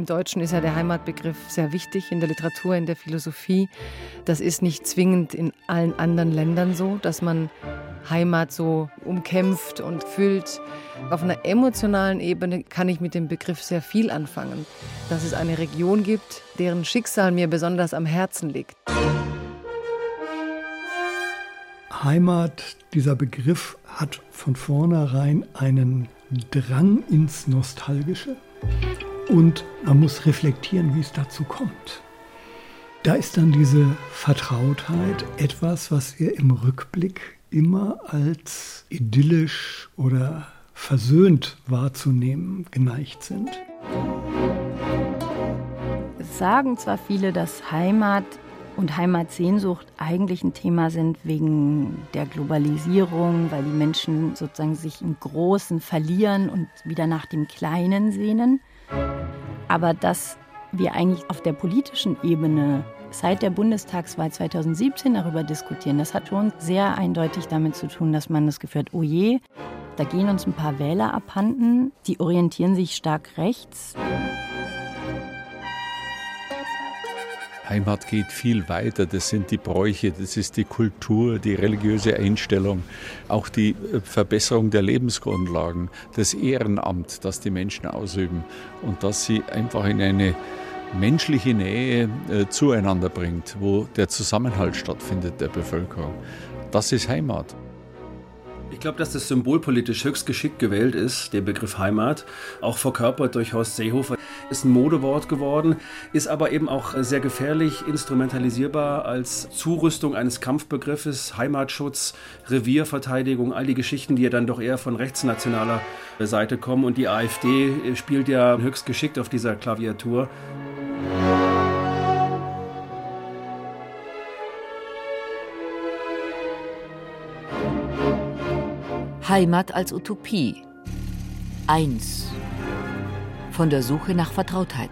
Im Deutschen ist ja der Heimatbegriff sehr wichtig in der Literatur, in der Philosophie. Das ist nicht zwingend in allen anderen Ländern so, dass man Heimat so umkämpft und füllt. Auf einer emotionalen Ebene kann ich mit dem Begriff sehr viel anfangen. Dass es eine Region gibt, deren Schicksal mir besonders am Herzen liegt. Heimat, dieser Begriff hat von vornherein einen Drang ins Nostalgische und man muss reflektieren, wie es dazu kommt. Da ist dann diese Vertrautheit etwas, was wir im Rückblick immer als idyllisch oder versöhnt wahrzunehmen geneigt sind. Es sagen zwar viele, dass Heimat und Heimatsehnsucht eigentlich ein Thema sind wegen der Globalisierung, weil die Menschen sozusagen sich im Großen verlieren und wieder nach dem Kleinen sehnen. Aber dass wir eigentlich auf der politischen Ebene seit der Bundestagswahl 2017 darüber diskutieren, das hat schon sehr eindeutig damit zu tun, dass man das Gefühl hat, oh je, da gehen uns ein paar Wähler abhanden, die orientieren sich stark rechts. Heimat geht viel weiter, das sind die Bräuche, das ist die Kultur, die religiöse Einstellung, auch die Verbesserung der Lebensgrundlagen, das Ehrenamt, das die Menschen ausüben und dass sie einfach in eine menschliche Nähe zueinander bringt, wo der Zusammenhalt stattfindet der Bevölkerung. Das ist Heimat. Ich glaube, dass das symbolpolitisch höchst geschickt gewählt ist, der Begriff Heimat, auch verkörpert durch Horst Seehofer, ist ein Modewort geworden, ist aber eben auch sehr gefährlich instrumentalisierbar als Zurüstung eines Kampfbegriffes, Heimatschutz, Revierverteidigung, all die Geschichten, die ja dann doch eher von rechtsnationaler Seite kommen. Und die AfD spielt ja höchst geschickt auf dieser Klaviatur. Heimat als Utopie. 1. Von der Suche nach Vertrautheit.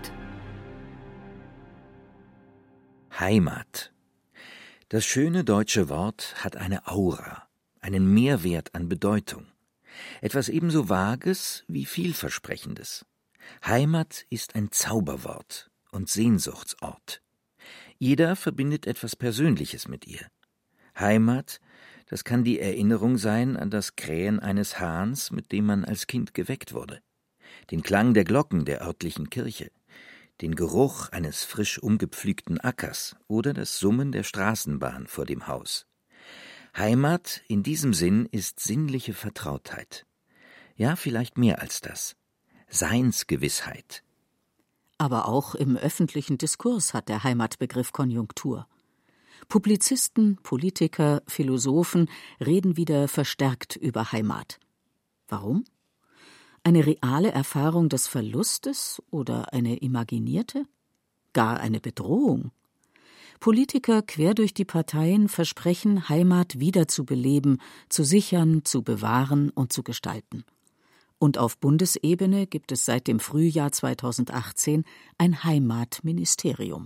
Heimat. Das schöne deutsche Wort hat eine Aura, einen Mehrwert an Bedeutung. Etwas ebenso Vages wie Vielversprechendes. Heimat ist ein Zauberwort und Sehnsuchtsort. Jeder verbindet etwas Persönliches mit ihr. Heimat, das kann die Erinnerung sein an das Krähen eines Hahns, mit dem man als Kind geweckt wurde, den Klang der Glocken der örtlichen Kirche, den Geruch eines frisch umgepflügten Ackers oder das Summen der Straßenbahn vor dem Haus. Heimat in diesem Sinn ist sinnliche Vertrautheit. Ja, vielleicht mehr als das. Seinsgewissheit. Aber auch im öffentlichen Diskurs hat der Heimatbegriff Konjunktur. Publizisten, Politiker, Philosophen reden wieder verstärkt über Heimat. Warum? Eine reale Erfahrung des Verlustes oder eine imaginierte? Gar eine Bedrohung? Politiker quer durch die Parteien versprechen, Heimat wiederzubeleben, zu sichern, zu bewahren und zu gestalten. Und auf Bundesebene gibt es seit dem Frühjahr 2018 ein Heimatministerium.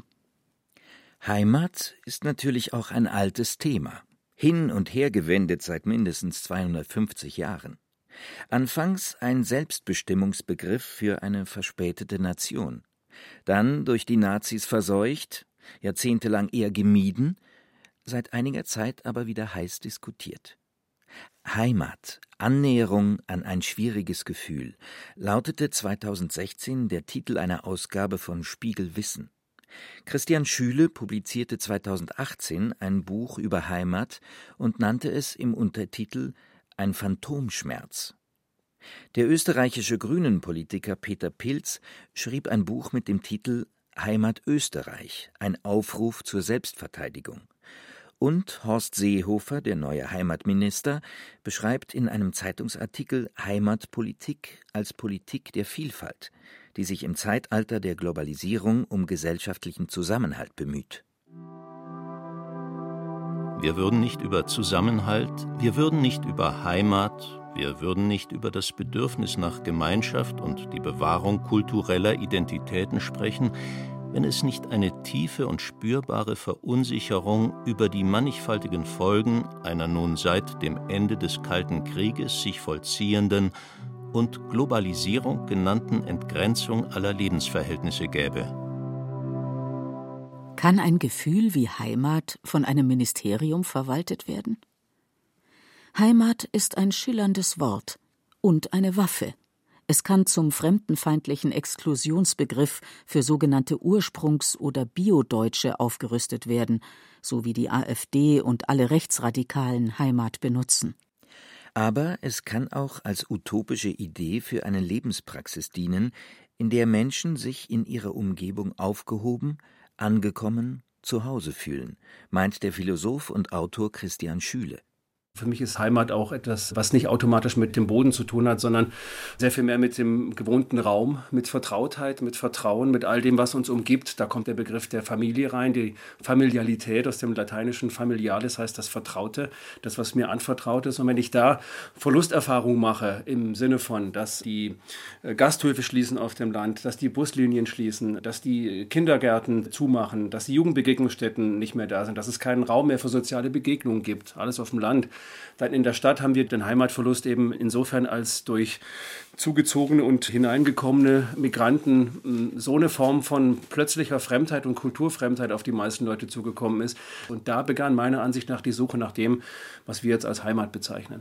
Heimat ist natürlich auch ein altes Thema, hin und her gewendet seit mindestens 250 Jahren. Anfangs ein Selbstbestimmungsbegriff für eine verspätete Nation, dann durch die Nazis verseucht, jahrzehntelang eher gemieden, seit einiger Zeit aber wieder heiß diskutiert. Heimat, Annäherung an ein schwieriges Gefühl, lautete 2016 der Titel einer Ausgabe von Spiegel Wissen. Christian Schüle publizierte 2018 ein Buch über Heimat und nannte es im Untertitel »Ein Phantomschmerz«. Der österreichische Grünen-Politiker Peter Pilz schrieb ein Buch mit dem Titel »Heimat Österreich – Ein Aufruf zur Selbstverteidigung«. Und Horst Seehofer, der neue Heimatminister, beschreibt in einem Zeitungsartikel Heimatpolitik als Politik der Vielfalt, die sich im Zeitalter der Globalisierung um gesellschaftlichen Zusammenhalt bemüht. Wir würden nicht über Zusammenhalt, wir würden nicht über Heimat, wir würden nicht über das Bedürfnis nach Gemeinschaft und die Bewahrung kultureller Identitäten sprechen, wenn es nicht eine tiefe und spürbare Verunsicherung über die mannigfaltigen Folgen einer nun seit dem Ende des Kalten Krieges sich vollziehenden und Globalisierung genannten Entgrenzung aller Lebensverhältnisse gäbe. Kann ein Gefühl wie Heimat von einem Ministerium verwaltet werden? Heimat ist ein schillerndes Wort und eine Waffe. Es kann zum fremdenfeindlichen Exklusionsbegriff für sogenannte Ursprungs- oder Biodeutsche aufgerüstet werden, so wie die AfD und alle Rechtsradikalen Heimat benutzen. Aber es kann auch als utopische Idee für eine Lebenspraxis dienen, in der Menschen sich in ihrer Umgebung aufgehoben, angekommen, zu Hause fühlen, meint der Philosoph und Autor Christian Schüle. Für mich ist Heimat auch etwas, was nicht automatisch mit dem Boden zu tun hat, sondern sehr viel mehr mit dem gewohnten Raum, mit Vertrautheit, mit Vertrauen, mit all dem, was uns umgibt. Da kommt der Begriff der Familie rein, die Familialität aus dem lateinischen familialis heißt das Vertraute, das, was mir anvertraut ist. Und wenn ich da Verlusterfahrung mache, im Sinne von, dass die Gasthöfe schließen auf dem Land, dass die Buslinien schließen, dass die Kindergärten zumachen, dass die Jugendbegegnungsstätten nicht mehr da sind, dass es keinen Raum mehr für soziale Begegnungen gibt, alles auf dem Land. Dann in der Stadt haben wir den Heimatverlust eben insofern, als durch zugezogene und hineingekommene Migranten so eine Form von plötzlicher Fremdheit und Kulturfremdheit auf die meisten Leute zugekommen ist. Und da begann meiner Ansicht nach die Suche nach dem, was wir jetzt als Heimat bezeichnen.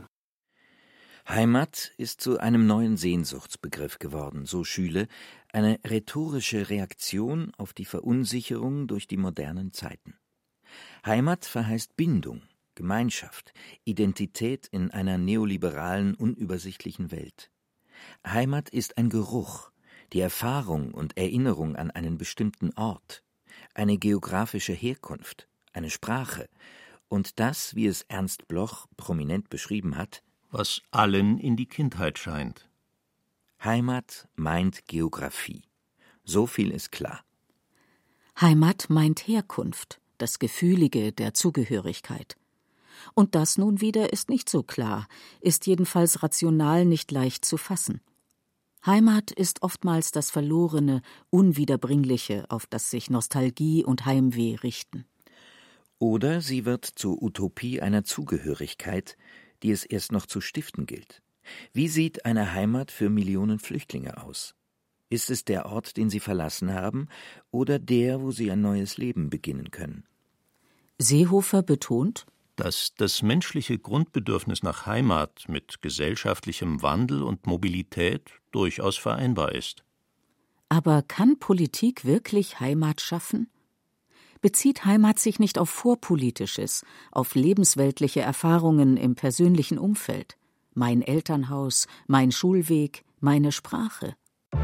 Heimat ist zu einem neuen Sehnsuchtsbegriff geworden, so Schüle, eine rhetorische Reaktion auf die Verunsicherung durch die modernen Zeiten. Heimat verheißt Bindung, Gemeinschaft, Identität in einer neoliberalen, unübersichtlichen Welt. Heimat ist ein Geruch, die Erfahrung und Erinnerung an einen bestimmten Ort, eine geografische Herkunft, eine Sprache und das, wie es Ernst Bloch prominent beschrieben hat, was allen in die Kindheit scheint. Heimat meint Geografie. So viel ist klar. Heimat meint Herkunft, das Gefühlige der Zugehörigkeit. Und das nun wieder ist nicht so klar, ist jedenfalls rational nicht leicht zu fassen. Heimat ist oftmals das Verlorene, Unwiederbringliche, auf das sich Nostalgie und Heimweh richten. Oder sie wird zur Utopie einer Zugehörigkeit, die es erst noch zu stiften gilt. Wie sieht eine Heimat für Millionen Flüchtlinge aus? Ist es der Ort, den sie verlassen haben, oder der, wo sie ein neues Leben beginnen können? Seehofer betont, dass das menschliche Grundbedürfnis nach Heimat mit gesellschaftlichem Wandel und Mobilität durchaus vereinbar ist. Aber kann Politik wirklich Heimat schaffen? Bezieht Heimat sich nicht auf Vorpolitisches, auf lebensweltliche Erfahrungen im persönlichen Umfeld? Mein Elternhaus, mein Schulweg, meine Sprache?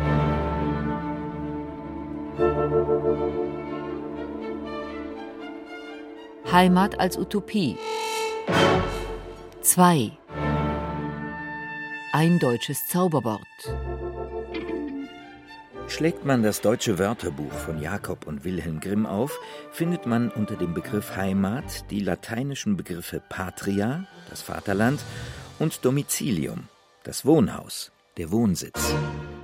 Heimat als Utopie. 2. Ein deutsches Zauberwort. Schlägt man das deutsche Wörterbuch von Jakob und Wilhelm Grimm auf, findet man unter dem Begriff Heimat die lateinischen Begriffe Patria, das Vaterland, und Domicilium, das Wohnhaus, der Wohnsitz.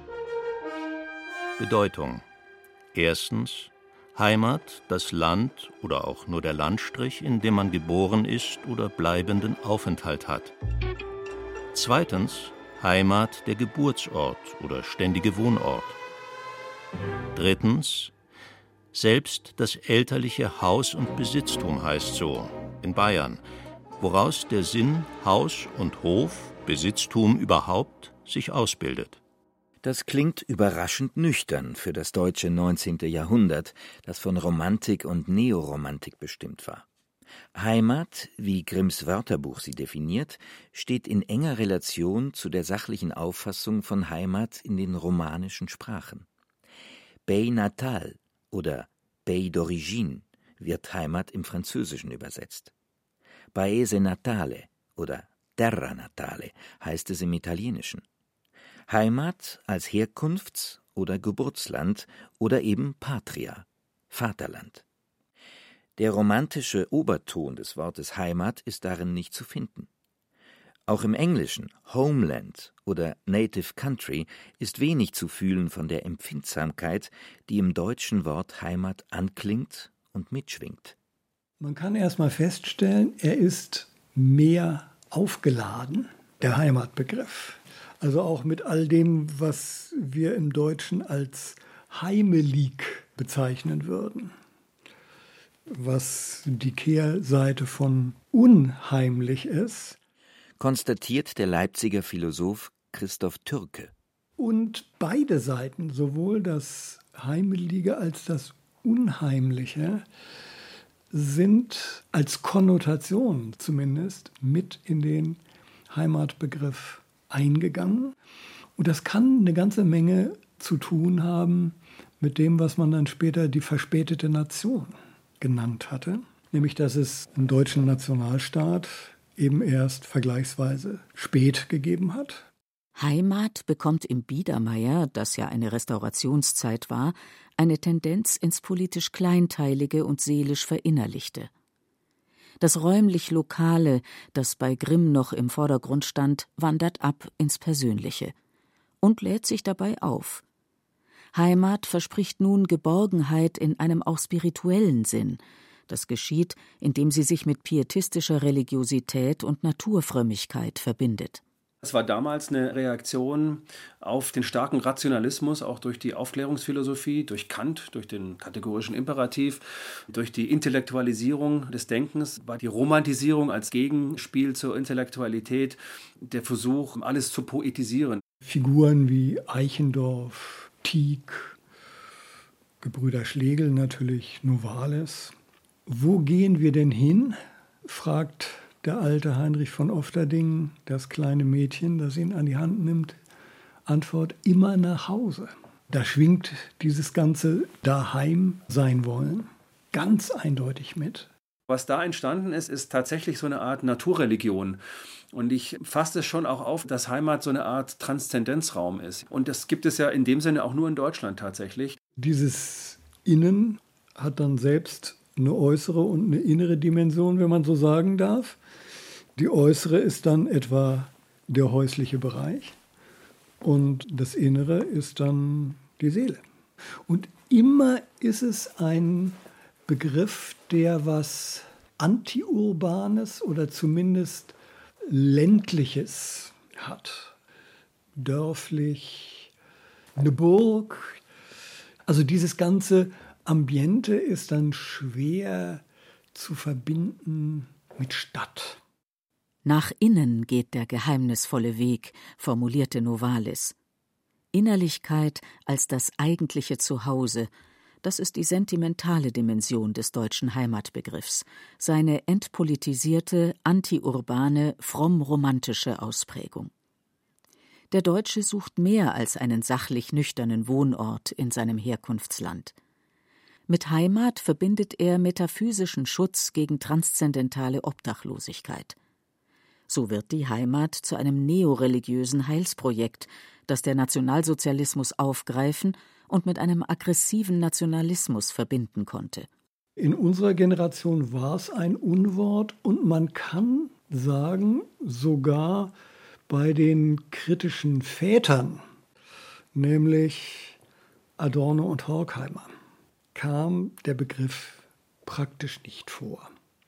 Bedeutung: Erstens Heimat, das Land oder auch nur der Landstrich, in dem man geboren ist oder bleibenden Aufenthalt hat. Zweitens Heimat, der Geburtsort oder ständige Wohnort. Drittens selbst das elterliche Haus und Besitztum heißt so, in Bayern, woraus der Sinn Haus und Hof, Besitztum überhaupt, sich ausbildet. Das klingt überraschend nüchtern für das deutsche 19. Jahrhundert, das von Romantik und Neoromantik bestimmt war. Heimat, wie Grimms Wörterbuch sie definiert, steht in enger Relation zu der sachlichen Auffassung von Heimat in den romanischen Sprachen. Pays natal oder Pays d'origine wird Heimat im Französischen übersetzt. Paese natale oder Terra natale heißt es im Italienischen. Heimat als Herkunfts- oder Geburtsland oder eben Patria, Vaterland. Der romantische Oberton des Wortes Heimat ist darin nicht zu finden. Auch im Englischen Homeland oder Native Country ist wenig zu fühlen von der Empfindsamkeit, die im deutschen Wort Heimat anklingt und mitschwingt. Man kann erstmal feststellen, er ist mehr aufgeladen, der Heimatbegriff. Also auch mit all dem, was wir im Deutschen als heimelig bezeichnen würden. Was die Kehrseite von unheimlich ist. Konstatiert der Leipziger Philosoph Christoph Türke. Und beide Seiten, sowohl das Heimelige als das Unheimliche, sind als Konnotation zumindest mit in den Heimatbegriff eingegangen. Und das kann eine ganze Menge zu tun haben mit dem, was man dann später die verspätete Nation genannt hatte. Nämlich, dass es einen deutschen Nationalstaat eben erst vergleichsweise spät gegeben hat. Heimat bekommt im Biedermeier, das ja eine Restaurationszeit war, eine Tendenz ins politisch Kleinteilige und seelisch Verinnerlichte. Das räumlich-Lokale, das bei Grimm noch im Vordergrund stand, wandert ab ins Persönliche und lädt sich dabei auf. Heimat verspricht nun Geborgenheit in einem auch spirituellen Sinn. Das geschieht, indem sie sich mit pietistischer Religiosität und Naturfrömmigkeit verbindet. Es war damals eine Reaktion auf den starken Rationalismus, auch durch die Aufklärungsphilosophie, durch Kant, durch den kategorischen Imperativ, durch die Intellektualisierung des Denkens, war die Romantisierung als Gegenspiel zur Intellektualität, der Versuch, alles zu poetisieren. Figuren wie Eichendorff, Tieck, Gebrüder Schlegel natürlich, Novalis. Wo gehen wir denn hin, fragt der alte Heinrich von Ofterdingen, das kleine Mädchen, das ihn an die Hand nimmt. Antwort: immer nach Hause. Da schwingt dieses ganze Daheim sein wollen ganz eindeutig mit. Was da entstanden ist, ist tatsächlich so eine Art Naturreligion. Und ich fasse es schon auch auf, dass Heimat so eine Art Transzendenzraum ist. Und das gibt es ja in dem Sinne auch nur in Deutschland tatsächlich. Dieses Innen hat dann selbst eine äußere und eine innere Dimension, wenn man so sagen darf. Die äußere ist dann etwa der häusliche Bereich und das Innere ist dann die Seele. Und immer ist es ein Begriff, der was Antiurbanes oder zumindest Ländliches hat. Dörflich, eine Burg. Also dieses ganze Ambiente ist dann schwer zu verbinden mit Stadt. Nach innen geht der geheimnisvolle Weg, formulierte Novalis. Innerlichkeit als das eigentliche Zuhause, das ist die sentimentale Dimension des deutschen Heimatbegriffs, seine entpolitisierte, antiurbane, fromm-romantische Ausprägung. Der Deutsche sucht mehr als einen sachlich nüchternen Wohnort in seinem Herkunftsland. Mit Heimat verbindet er metaphysischen Schutz gegen transzendentale Obdachlosigkeit. So wird die Heimat zu einem neoreligiösen Heilsprojekt, das der Nationalsozialismus aufgreifen und mit einem aggressiven Nationalismus verbinden konnte. In unserer Generation war es ein Unwort und man kann sagen, sogar bei den kritischen Vätern, nämlich Adorno und Horkheimer, kam der Begriff praktisch nicht vor.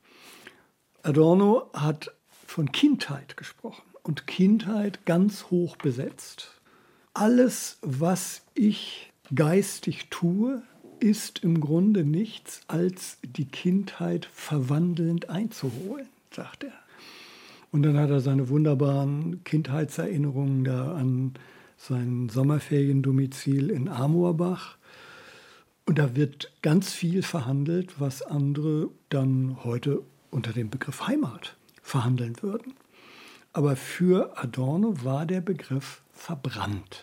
Adorno hat von Kindheit gesprochen und Kindheit ganz hoch besetzt. Alles, was ich geistig tue, ist im Grunde nichts, als die Kindheit verwandelnd einzuholen, sagt er. Und dann hat er seine wunderbaren Kindheitserinnerungen da an sein Sommerferiendomizil in Amorbach. Und da wird ganz viel verhandelt, was andere dann heute unter dem Begriff Heimat verhandeln würden. Aber für Adorno war der Begriff verbrannt.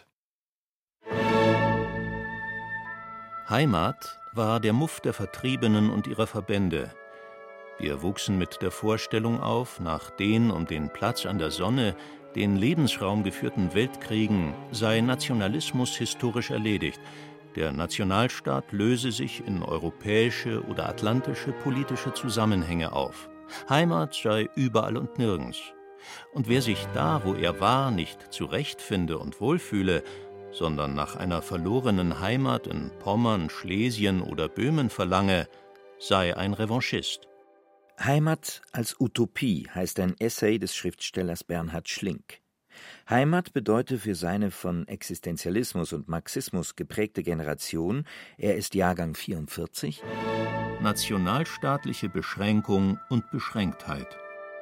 Heimat war der Muff der Vertriebenen und ihrer Verbände. Wir wuchsen mit der Vorstellung auf, nach den um den Platz an der Sonne, den Lebensraum geführten Weltkriegen sei Nationalismus historisch erledigt. Der Nationalstaat löse sich in europäische oder atlantische politische Zusammenhänge auf. Heimat sei überall und nirgends. Und wer sich da, wo er war, nicht zurechtfinde und wohlfühle, sondern nach einer verlorenen Heimat in Pommern, Schlesien oder Böhmen verlange, sei ein Revanchist. Heimat als Utopie heißt ein Essay des Schriftstellers Bernhard Schlink. Heimat bedeute für seine von Existenzialismus und Marxismus geprägte Generation, er ist Jahrgang 44, nationalstaatliche Beschränkung und Beschränktheit.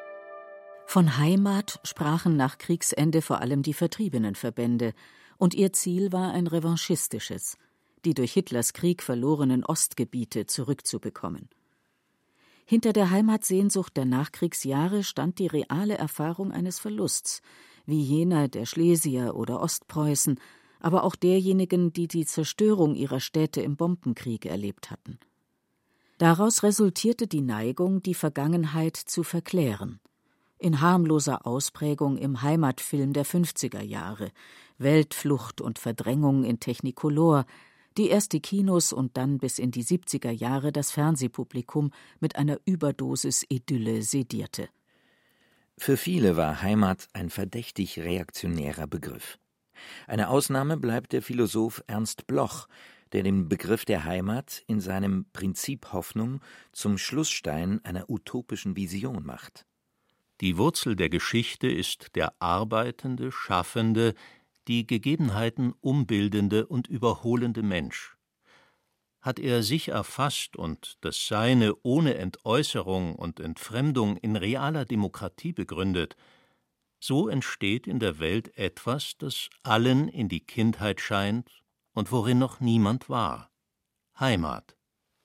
Von Heimat sprachen nach Kriegsende vor allem die Vertriebenenverbände, und ihr Ziel war ein revanchistisches, die durch Hitlers Krieg verlorenen Ostgebiete zurückzubekommen. Hinter der Heimatsehnsucht der Nachkriegsjahre stand die reale Erfahrung eines Verlusts, wie jener der Schlesier oder Ostpreußen, aber auch derjenigen, die die Zerstörung ihrer Städte im Bombenkrieg erlebt hatten. Daraus resultierte die Neigung, die Vergangenheit zu verklären. In harmloser Ausprägung im Heimatfilm der 50er Jahre, Weltflucht und Verdrängung in Technicolor, die erst die Kinos und dann bis in die 70er Jahre das Fernsehpublikum mit einer Überdosis Idylle sedierte. Für viele war Heimat ein verdächtig reaktionärer Begriff. Eine Ausnahme bleibt der Philosoph Ernst Bloch, der den Begriff der Heimat in seinem Prinzip Hoffnung zum Schlussstein einer utopischen Vision macht. Die Wurzel der Geschichte ist der arbeitende, schaffende, die Gegebenheiten umbildende und überholende Mensch. Hat er sich erfasst und das Seine ohne Entäußerung und Entfremdung in realer Demokratie begründet, so entsteht in der Welt etwas, das allen in die Kindheit scheint und worin noch niemand war: Heimat.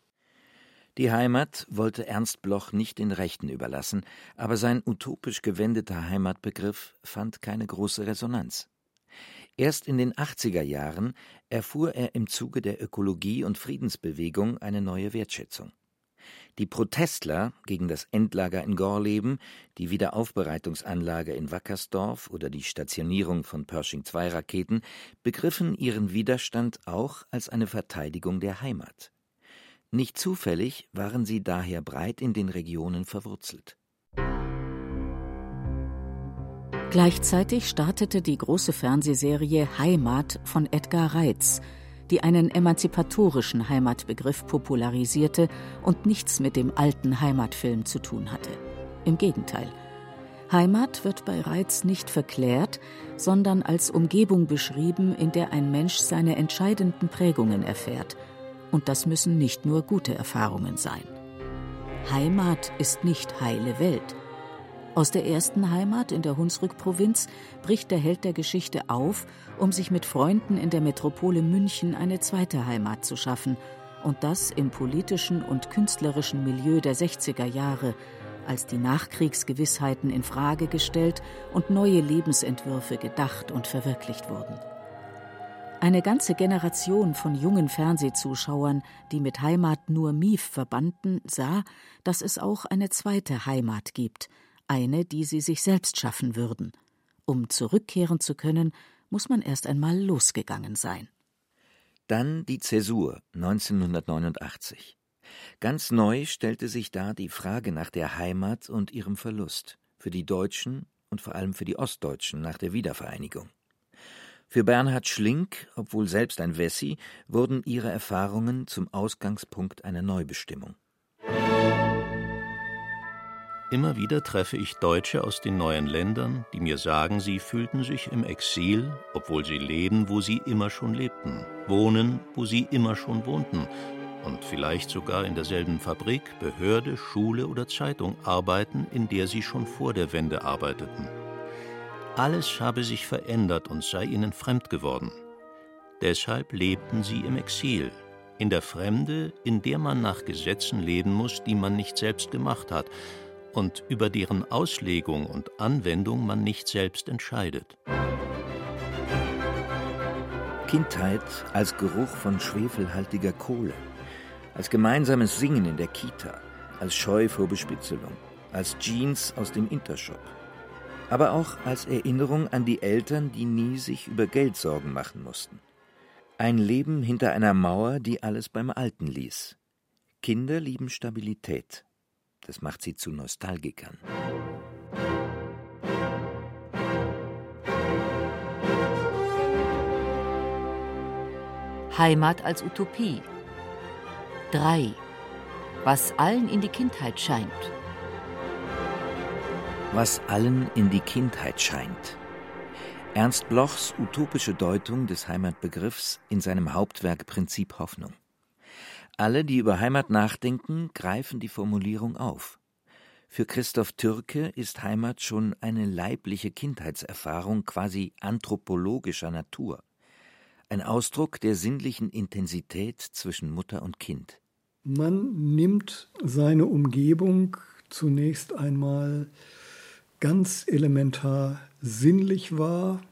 Die Heimat wollte Ernst Bloch nicht den Rechten überlassen, aber sein utopisch gewendeter Heimatbegriff fand keine große Resonanz. Erst in den 80er Jahren erfuhr er im Zuge der Ökologie- und Friedensbewegung eine neue Wertschätzung. Die Protestler gegen das Endlager in Gorleben, die Wiederaufbereitungsanlage in Wackersdorf oder die Stationierung von Pershing-2-Raketen begriffen ihren Widerstand auch als eine Verteidigung der Heimat. Nicht zufällig waren sie daher breit in den Regionen verwurzelt. Gleichzeitig startete die große Fernsehserie Heimat von Edgar Reitz, die einen emanzipatorischen Heimatbegriff popularisierte und nichts mit dem alten Heimatfilm zu tun hatte. Im Gegenteil. Heimat wird bei Reitz nicht verklärt, sondern als Umgebung beschrieben, in der ein Mensch seine entscheidenden Prägungen erfährt. Und das müssen nicht nur gute Erfahrungen sein. Heimat ist nicht heile Welt. Aus der ersten Heimat in der Hunsrück-Provinz bricht der Held der Geschichte auf, um sich mit Freunden in der Metropole München eine zweite Heimat zu schaffen. Und das im politischen und künstlerischen Milieu der 60er Jahre, als die Nachkriegsgewissheiten in Frage gestellt und neue Lebensentwürfe gedacht und verwirklicht wurden. Eine ganze Generation von jungen Fernsehzuschauern, die mit Heimat nur Mief verbanden, sah, dass es auch eine zweite Heimat gibt, eine, die sie sich selbst schaffen würden. Um zurückkehren zu können, muss man erst einmal losgegangen sein. Dann die Zäsur 1989. Ganz neu stellte sich da die Frage nach der Heimat und ihrem Verlust, für die Deutschen und vor allem für die Ostdeutschen nach der Wiedervereinigung. Für Bernhard Schlink, obwohl selbst ein Wessi, wurden ihre Erfahrungen zum Ausgangspunkt einer Neubestimmung. Immer wieder treffe ich Deutsche aus den neuen Ländern, die mir sagen, sie fühlten sich im Exil, obwohl sie leben, wo sie immer schon lebten, wohnen, wo sie immer schon wohnten und vielleicht sogar in derselben Fabrik, Behörde, Schule oder Zeitung arbeiten, in der sie schon vor der Wende arbeiteten. Alles habe sich verändert und sei ihnen fremd geworden. Deshalb lebten sie im Exil, in der Fremde, in der man nach Gesetzen leben muss, die man nicht selbst gemacht hat und über deren Auslegung und Anwendung man nicht selbst entscheidet. Kindheit als Geruch von schwefelhaltiger Kohle, als gemeinsames Singen in der Kita, als Scheu vor Bespitzelung, als Jeans aus dem Intershop. Aber auch als Erinnerung an die Eltern, die nie sich über Geld Sorgen machen mussten. Ein Leben hinter einer Mauer, die alles beim Alten ließ. Kinder lieben Stabilität. Das macht sie zu Nostalgikern. Heimat als Utopie. 3. Was allen in die Kindheit scheint. Was allen in die Kindheit scheint. Ernst Blochs utopische Deutung des Heimatbegriffs in seinem Hauptwerk Prinzip Hoffnung. Alle, die über Heimat nachdenken, greifen die Formulierung auf. Für Christoph Türke ist Heimat schon eine leibliche Kindheitserfahrung quasi anthropologischer Natur. Ein Ausdruck der sinnlichen Intensität zwischen Mutter und Kind. Man nimmt seine Umgebung zunächst einmal ganz elementar sinnlich wahr.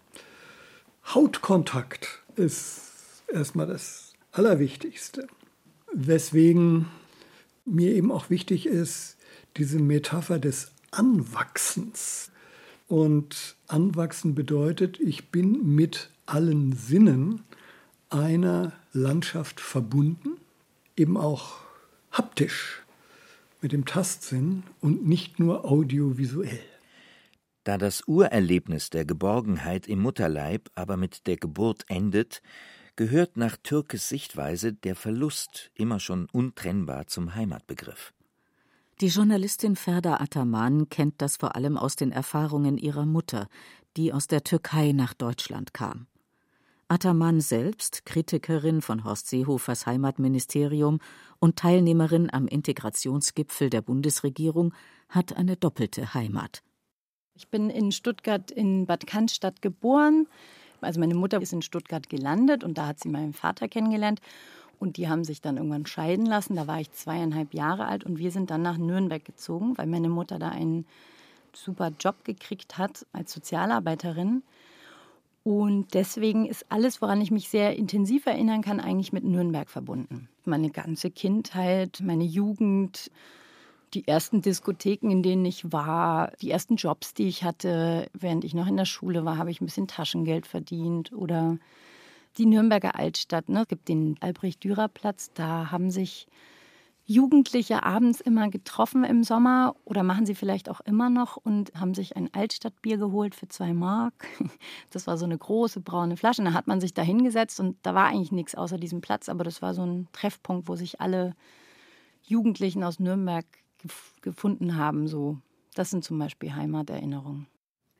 Hautkontakt ist erstmal das Allerwichtigste. Weswegen mir eben auch wichtig ist, diese Metapher des Anwachsens. Und Anwachsen bedeutet, ich bin mit allen Sinnen einer Landschaft verbunden, eben auch haptisch mit dem Tastsinn und nicht nur audiovisuell. Da das Urerlebnis der Geborgenheit im Mutterleib aber mit der Geburt endet, gehört nach Türkes Sichtweise der Verlust immer schon untrennbar zum Heimatbegriff. Die Journalistin Ferda Ataman kennt das vor allem aus den Erfahrungen ihrer Mutter, die aus der Türkei nach Deutschland kam. Ataman selbst, Kritikerin von Horst Seehofers Heimatministerium und Teilnehmerin am Integrationsgipfel der Bundesregierung, hat eine doppelte Heimat. Ich bin in Stuttgart in Bad Cannstatt geboren. Also meine Mutter ist in Stuttgart gelandet und da hat sie meinen Vater kennengelernt. Und die haben sich dann irgendwann scheiden lassen. Da war ich 2,5 Jahre alt und wir sind dann nach Nürnberg gezogen, weil meine Mutter da einen super Job gekriegt hat als Sozialarbeiterin. Und deswegen ist alles, woran ich mich sehr intensiv erinnern kann, eigentlich mit Nürnberg verbunden. Meine ganze Kindheit, meine Jugend, die ersten Diskotheken, in denen ich war, die ersten Jobs, die ich hatte, während ich noch in der Schule war, habe ich ein bisschen Taschengeld verdient. Oder die Nürnberger Altstadt, ne? Es gibt den Albrecht-Dürer-Platz, da haben sich Jugendliche abends immer getroffen im Sommer oder machen sie vielleicht auch immer noch und haben sich ein Altstadtbier geholt für 2 Mark. Das war so eine große braune Flasche. Und da hat man sich da hingesetzt und da war eigentlich nichts außer diesem Platz, aber das war so ein Treffpunkt, wo sich alle Jugendlichen aus Nürnberg gefunden haben. So. Das sind zum Beispiel Heimaterinnerungen.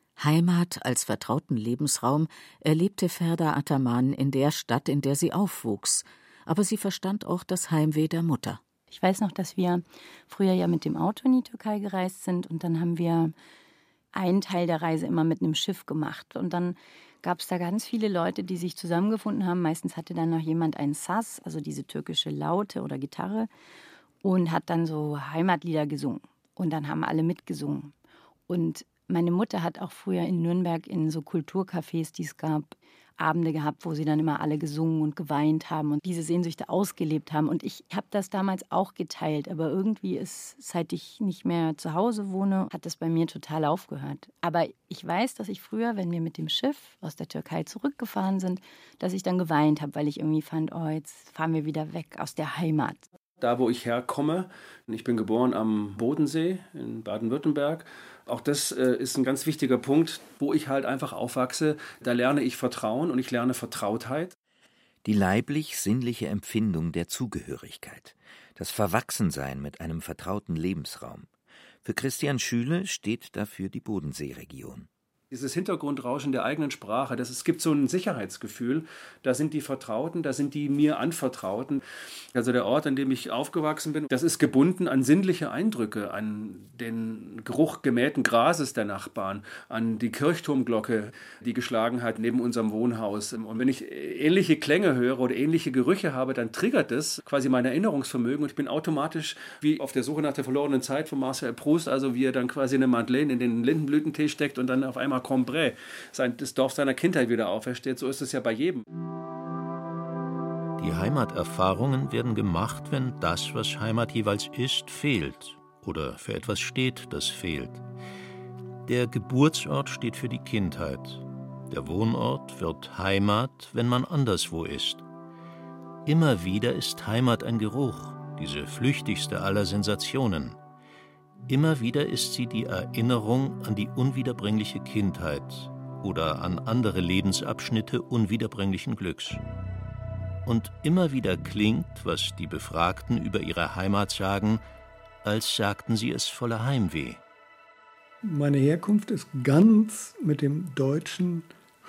Heimat als vertrauten Lebensraum erlebte Ferda Ataman in der Stadt, in der sie aufwuchs. Aber sie verstand auch das Heimweh der Mutter. Ich weiß noch, dass wir früher ja mit dem Auto in die Türkei gereist sind und dann haben wir einen Teil der Reise immer mit einem Schiff gemacht. Und dann gab es da ganz viele Leute, die sich zusammengefunden haben. Meistens hatte dann noch jemand einen Saz, also diese türkische Laute oder Gitarre, und hat dann so Heimatlieder gesungen. Und dann haben alle mitgesungen. Und meine Mutter hat auch früher in Nürnberg in so Kulturcafés, die es gab, Abende gehabt, wo sie dann immer alle gesungen und geweint haben und diese Sehnsüchte ausgelebt haben. Und ich habe das damals auch geteilt, aber irgendwie ist, seit ich nicht mehr zu Hause wohne, hat das bei mir total aufgehört. Aber ich weiß, dass ich früher, wenn wir mit dem Schiff aus der Türkei zurückgefahren sind, dass ich dann geweint habe, weil ich irgendwie fand, oh, jetzt fahren wir wieder weg aus der Heimat. Da, wo ich herkomme, ich bin geboren am Bodensee in Baden-Württemberg. Auch das ist ein ganz wichtiger Punkt, wo ich halt einfach aufwachse. Da lerne ich Vertrauen und ich lerne Vertrautheit. Die leiblich-sinnliche Empfindung der Zugehörigkeit, das Verwachsensein mit einem vertrauten Lebensraum. Für Christian Schüle steht dafür die Bodenseeregion. Dieses Hintergrundrauschen der eigenen Sprache, es gibt so ein Sicherheitsgefühl, da sind die Vertrauten, da sind die mir Anvertrauten. Also der Ort, an dem ich aufgewachsen bin, das ist gebunden an sinnliche Eindrücke, an den Geruch gemähten Grases der Nachbarn, an die Kirchturmglocke, die geschlagen hat neben unserem Wohnhaus. Und wenn ich ähnliche Klänge höre oder ähnliche Gerüche habe, dann triggert das quasi mein Erinnerungsvermögen und ich bin automatisch wie auf der Suche nach der verlorenen Zeit von Marcel Proust, also wie er dann quasi eine Madeleine in den Lindenblütentee steckt und dann auf einmal Cambrai, das Dorf seiner Kindheit wieder aufersteht. So ist es ja bei jedem. Die Heimaterfahrungen werden gemacht, wenn das, was Heimat jeweils ist, fehlt oder für etwas steht, das fehlt. Der Geburtsort steht für die Kindheit. Der Wohnort wird Heimat, wenn man anderswo ist. Immer wieder ist Heimat ein Geruch, diese flüchtigste aller Sensationen. Immer wieder ist sie die Erinnerung an die unwiederbringliche Kindheit oder an andere Lebensabschnitte unwiederbringlichen Glücks. Und immer wieder klingt, was die Befragten über ihre Heimat sagen, als sagten sie es voller Heimweh. Meine Herkunft ist ganz mit dem deutschen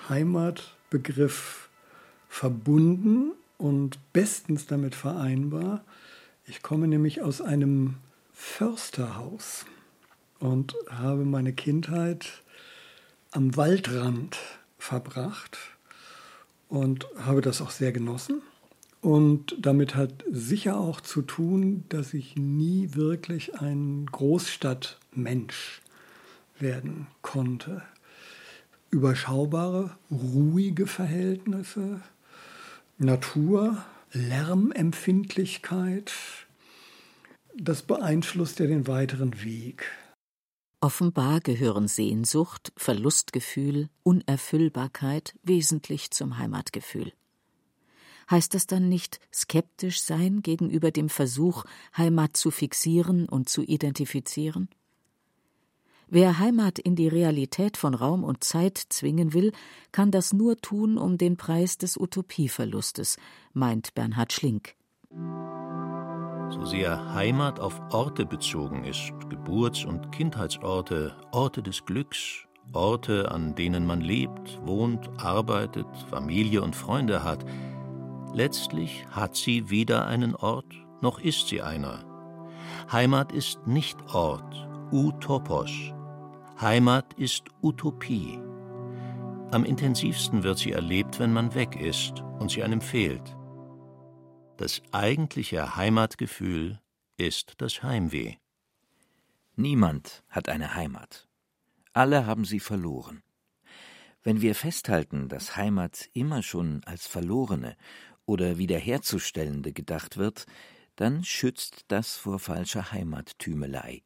Heimatbegriff verbunden und bestens damit vereinbar. Ich komme nämlich aus einem Försterhaus und habe meine Kindheit am Waldrand verbracht und habe das auch sehr genossen. Und damit hat sicher auch zu tun, dass ich nie wirklich ein Großstadtmensch werden konnte. Überschaubare, ruhige Verhältnisse, Natur, Lärmempfindlichkeit, das beeinflusst ja den weiteren Weg. Offenbar gehören Sehnsucht, Verlustgefühl, Unerfüllbarkeit wesentlich zum Heimatgefühl. Heißt das dann nicht skeptisch sein gegenüber dem Versuch, Heimat zu fixieren und zu identifizieren? Wer Heimat in die Realität von Raum und Zeit zwingen will, kann das nur tun um den Preis des Utopieverlustes, meint Bernhard Schlink. So sehr Heimat auf Orte bezogen ist, Geburts- und Kindheitsorte, Orte des Glücks, Orte, an denen man lebt, wohnt, arbeitet, Familie und Freunde hat, letztlich hat sie weder einen Ort, noch ist sie einer. Heimat ist nicht Ort, Utopos. Heimat ist Utopie. Am intensivsten wird sie erlebt, wenn man weg ist und sie einem fehlt. Das eigentliche Heimatgefühl ist das Heimweh. Niemand hat eine Heimat. Alle haben sie verloren. Wenn wir festhalten, dass Heimat immer schon als verlorene oder wiederherzustellende gedacht wird, dann schützt das vor falscher Heimattümelei.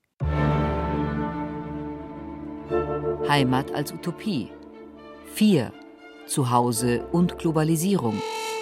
Heimat als Utopie. 4. Zuhause und Globalisierung.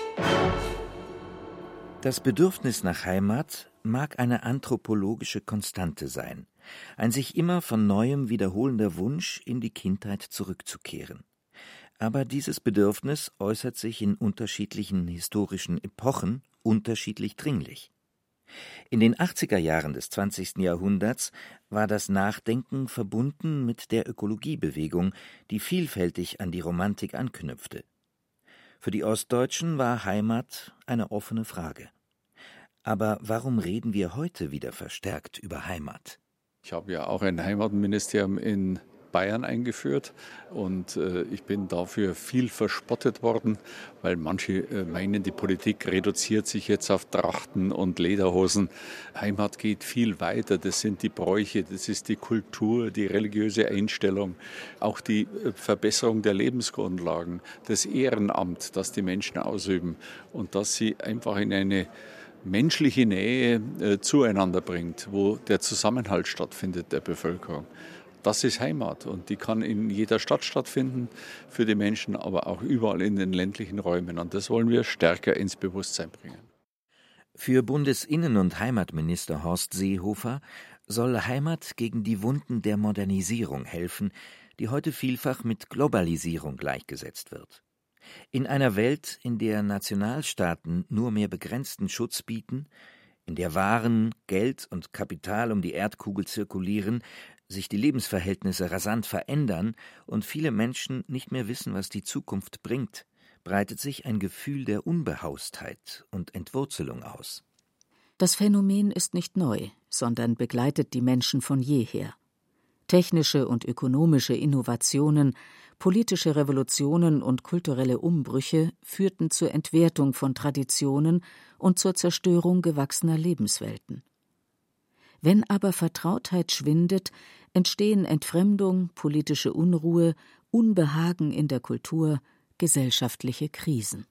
Das Bedürfnis nach Heimat mag eine anthropologische Konstante sein, ein sich immer von Neuem wiederholender Wunsch, in die Kindheit zurückzukehren. Aber dieses Bedürfnis äußert sich in unterschiedlichen historischen Epochen unterschiedlich dringlich. In den 80er Jahren des 20. Jahrhunderts war das Nachdenken verbunden mit der Ökologiebewegung, die vielfältig an die Romantik anknüpfte. Für die Ostdeutschen war Heimat eine offene Frage. Aber warum reden wir heute wieder verstärkt über Heimat? Ich habe ja auch ein Heimatministerium in Bayern eingeführt und ich bin dafür viel verspottet worden, weil manche meinen, die Politik reduziert sich jetzt auf Trachten und Lederhosen. Heimat geht viel weiter, das sind die Bräuche, das ist die Kultur, die religiöse Einstellung, auch die Verbesserung der Lebensgrundlagen, das Ehrenamt, das die Menschen ausüben und dass sie einfach in eine menschliche Nähe zueinander bringt, wo der Zusammenhalt stattfindet der Bevölkerung. Das ist Heimat und die kann in jeder Stadt stattfinden für die Menschen, aber auch überall in den ländlichen Räumen. Und das wollen wir stärker ins Bewusstsein bringen. Für Bundesinnen- und Heimatminister Horst Seehofer soll Heimat gegen die Wunden der Modernisierung helfen, die heute vielfach mit Globalisierung gleichgesetzt wird. In einer Welt, in der Nationalstaaten nur mehr begrenzten Schutz bieten, in der Waren, Geld und Kapital um die Erdkugel zirkulieren, sich die Lebensverhältnisse rasant verändern und viele Menschen nicht mehr wissen, was die Zukunft bringt, breitet sich ein Gefühl der Unbehaustheit und Entwurzelung aus. Das Phänomen ist nicht neu, sondern begleitet die Menschen von jeher. Technische und ökonomische Innovationen, politische Revolutionen und kulturelle Umbrüche führten zur Entwertung von Traditionen und zur Zerstörung gewachsener Lebenswelten. Wenn aber Vertrautheit schwindet, entstehen Entfremdung, politische Unruhe, Unbehagen in der Kultur, gesellschaftliche Krisen.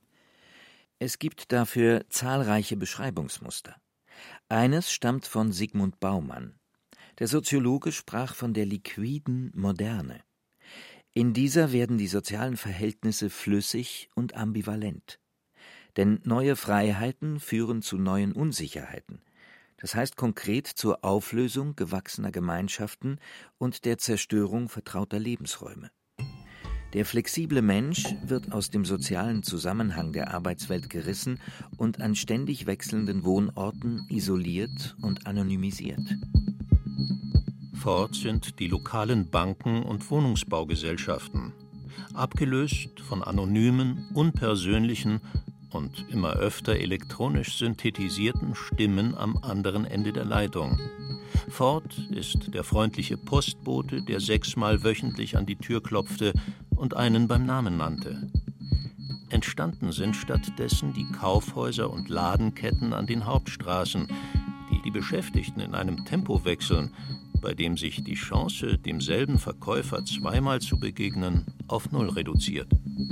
Es gibt dafür zahlreiche Beschreibungsmuster. Eines stammt von Zygmunt Baumann. Der Soziologe sprach von der liquiden Moderne. In dieser werden die sozialen Verhältnisse flüssig und ambivalent. Denn neue Freiheiten führen zu neuen Unsicherheiten. Das heißt konkret zur Auflösung gewachsener Gemeinschaften und der Zerstörung vertrauter Lebensräume. Der flexible Mensch wird aus dem sozialen Zusammenhang der Arbeitswelt gerissen und an ständig wechselnden Wohnorten isoliert und anonymisiert. Fort sind die lokalen Banken und Wohnungsbaugesellschaften. abgelöst von anonymen, unpersönlichen und immer öfter elektronisch synthetisierten Stimmen am anderen Ende der Leitung. Fort ist der freundliche Postbote, der 6-mal wöchentlich an die Tür klopfte und einen beim Namen nannte. Entstanden sind stattdessen die Kaufhäuser und Ladenketten an den Hauptstraßen, die Beschäftigten in einem Tempo wechseln, bei dem sich die Chance, demselben Verkäufer 2-mal zu begegnen, auf 0 reduziert.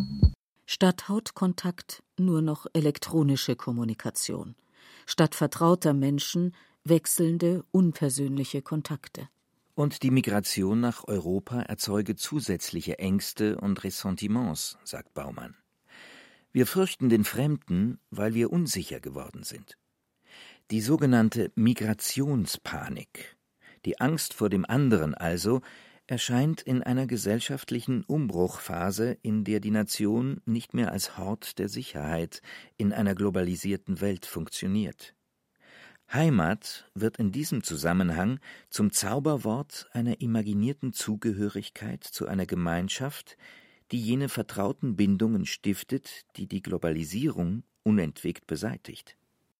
Statt Hautkontakt nur noch elektronische Kommunikation. Statt vertrauter Menschen wechselnde, unpersönliche Kontakte. Und die Migration nach Europa erzeuge zusätzliche Ängste und Ressentiments, sagt Baumann. Wir fürchten den Fremden, weil wir unsicher geworden sind. Die sogenannte Migrationspanik, die Angst vor dem anderen also, erscheint in einer gesellschaftlichen Umbruchphase, in der die Nation nicht mehr als Hort der Sicherheit in einer globalisierten Welt funktioniert. Heimat wird in diesem Zusammenhang zum Zauberwort einer imaginierten Zugehörigkeit zu einer Gemeinschaft, die jene vertrauten Bindungen stiftet, die die Globalisierung unentwegt beseitigt.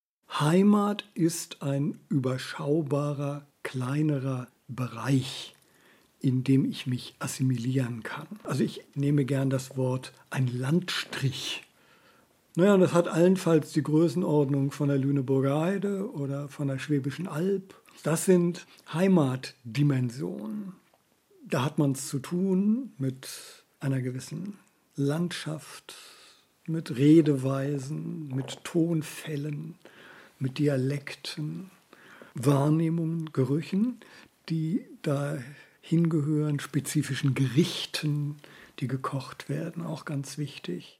Heimat ist ein überschaubarer, kleinerer Bereich, in dem ich mich assimilieren kann. Also ich nehme gern das Wort ein Landstrich. Naja, das hat allenfalls die Größenordnung von der Lüneburger Heide oder von der Schwäbischen Alb. Das sind Heimatdimensionen. Da hat man es zu tun mit einer gewissen Landschaft, mit Redeweisen, mit Tonfällen, mit Dialekten, Wahrnehmungen, Gerüchen, die da hingehören, spezifischen Gerichten, die gekocht werden, auch ganz wichtig.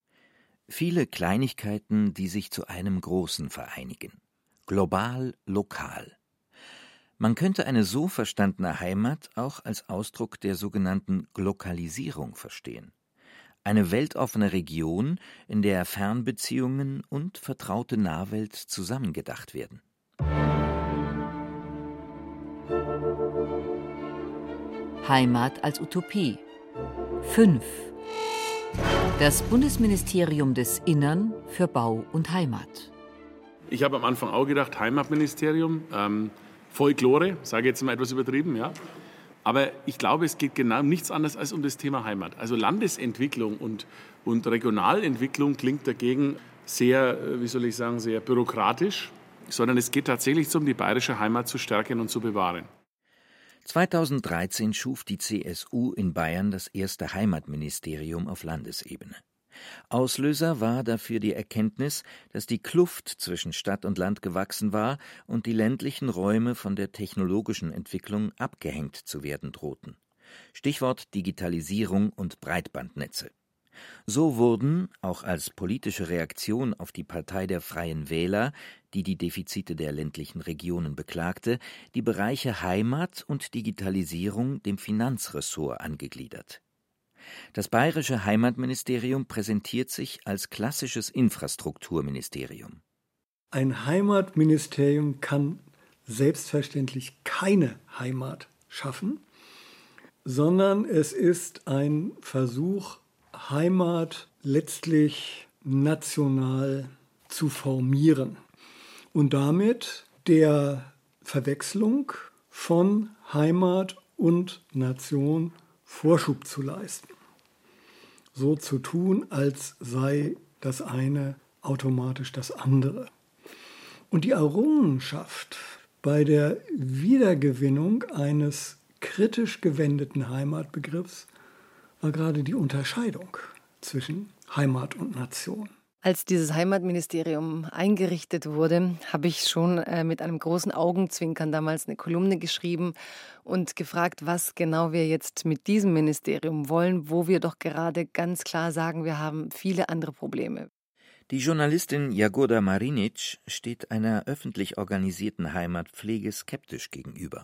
Viele Kleinigkeiten, die sich zu einem Großen vereinigen. Global, lokal. Man könnte eine so verstandene Heimat auch als Ausdruck der sogenannten Glokalisierung verstehen. Eine weltoffene Region, in der Fernbeziehungen und vertraute Nahwelt zusammengedacht werden. Heimat als Utopie. 5. Das Bundesministerium des Innern für Bau und Heimat. Ich habe am Anfang auch gedacht, Heimatministerium, Folklore, sage jetzt mal etwas übertrieben, ja. Aber ich glaube, es geht genau um nichts anderes als um das Thema Heimat. Also Landesentwicklung und Regionalentwicklung klingt dagegen sehr, sehr bürokratisch, sondern es geht tatsächlich darum, die bayerische Heimat zu stärken und zu bewahren. 2013 schuf die CSU in Bayern das erste Heimatministerium auf Landesebene. Auslöser war dafür die Erkenntnis, dass die Kluft zwischen Stadt und Land gewachsen war und die ländlichen Räume von der technologischen Entwicklung abgehängt zu werden drohten. Stichwort Digitalisierung und Breitbandnetze. So wurden, auch als politische Reaktion auf die Partei der Freien Wähler, die die Defizite der ländlichen Regionen beklagte, die Bereiche Heimat und Digitalisierung dem Finanzressort angegliedert. Das bayerische Heimatministerium präsentiert sich als klassisches Infrastrukturministerium. Ein Heimatministerium kann selbstverständlich keine Heimat schaffen, sondern es ist ein Versuch, Heimat letztlich national zu formieren und damit der Verwechslung von Heimat und Nation Vorschub zu leisten. So zu tun, als sei das eine automatisch das andere. Und die Errungenschaft bei der Wiedergewinnung eines kritisch gewendeten Heimatbegriffs war gerade die Unterscheidung zwischen Heimat und Nation. Als dieses Heimatministerium eingerichtet wurde, habe ich schon mit einem großen Augenzwinkern damals eine Kolumne geschrieben und gefragt, was genau wir jetzt mit diesem Ministerium wollen, wo wir doch gerade ganz klar sagen, wir haben viele andere Probleme. Die Journalistin Jagoda Marinic steht einer öffentlich organisierten Heimatpflege skeptisch gegenüber.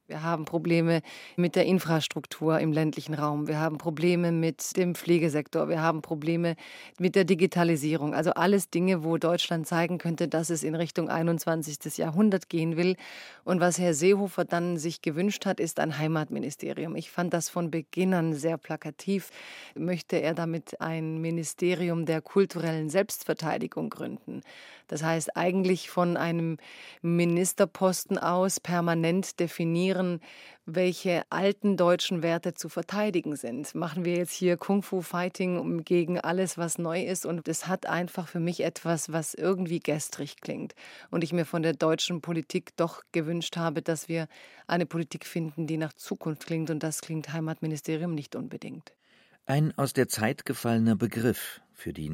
Wir haben Probleme mit der Infrastruktur im ländlichen Raum. Wir haben Probleme mit dem Pflegesektor. Wir haben Probleme mit der Digitalisierung. Also alles Dinge, wo Deutschland zeigen könnte, dass es in Richtung 21. Jahrhundert gehen will. Und was Herr Seehofer dann sich gewünscht hat, ist ein Heimatministerium. Ich fand das von Beginn an sehr plakativ. Möchte er damit ein Ministerium der kulturellen Selbstverteidigung gründen? Das heißt, eigentlich von einem Ministerposten aus permanent definieren, welche alten deutschen Werte zu verteidigen sind. Machen wir jetzt hier Kung-Fu-Fighting gegen alles, was neu ist? Und es hat einfach für mich etwas, was irgendwie gestrig klingt. Und ich mir von der deutschen Politik doch gewünscht habe, dass wir eine Politik finden, die nach Zukunft klingt. Und das klingt Heimatministerium nicht unbedingt. Ein aus der Zeit gefallener Begriff für die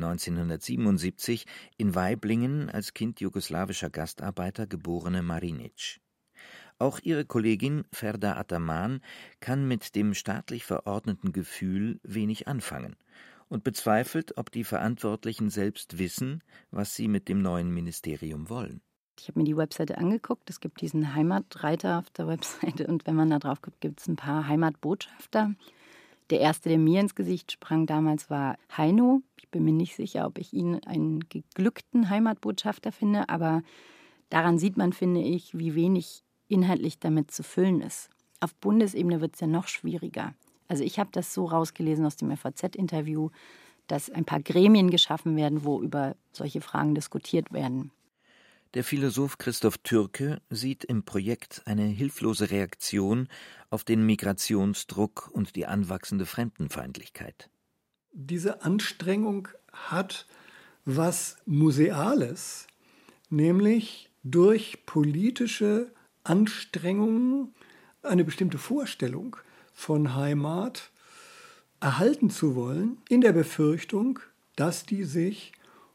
1977 in Waiblingen als Kind jugoslawischer Gastarbeiter geborene Marinic. Auch ihre Kollegin Ferda Ataman kann mit dem staatlich verordneten Gefühl wenig anfangen und bezweifelt, ob die Verantwortlichen selbst wissen, was sie mit dem neuen Ministerium wollen. Ich habe mir die Webseite angeguckt. Es gibt diesen Heimatreiter auf der Webseite und wenn man da drauf guckt, gibt es ein paar Heimatbotschafter. Der erste, der mir ins Gesicht sprang damals, war Heino. Ich bin mir nicht sicher, ob ich ihn einen geglückten Heimatbotschafter finde, aber daran sieht man, finde ich, wie wenig inhaltlich damit zu füllen ist. Auf Bundesebene wird es ja noch schwieriger. Also ich habe das so rausgelesen aus dem FAZ-Interview, dass ein paar Gremien geschaffen werden, wo über solche Fragen diskutiert werden. Der Philosoph Christoph Türke sieht im Projekt eine hilflose Reaktion auf den Migrationsdruck und die anwachsende Fremdenfeindlichkeit. Diese Anstrengung hat was Museales, nämlich durch politische Anstrengungen eine bestimmte Vorstellung von Heimat erhalten zu wollen, in der Befürchtung, dass die sich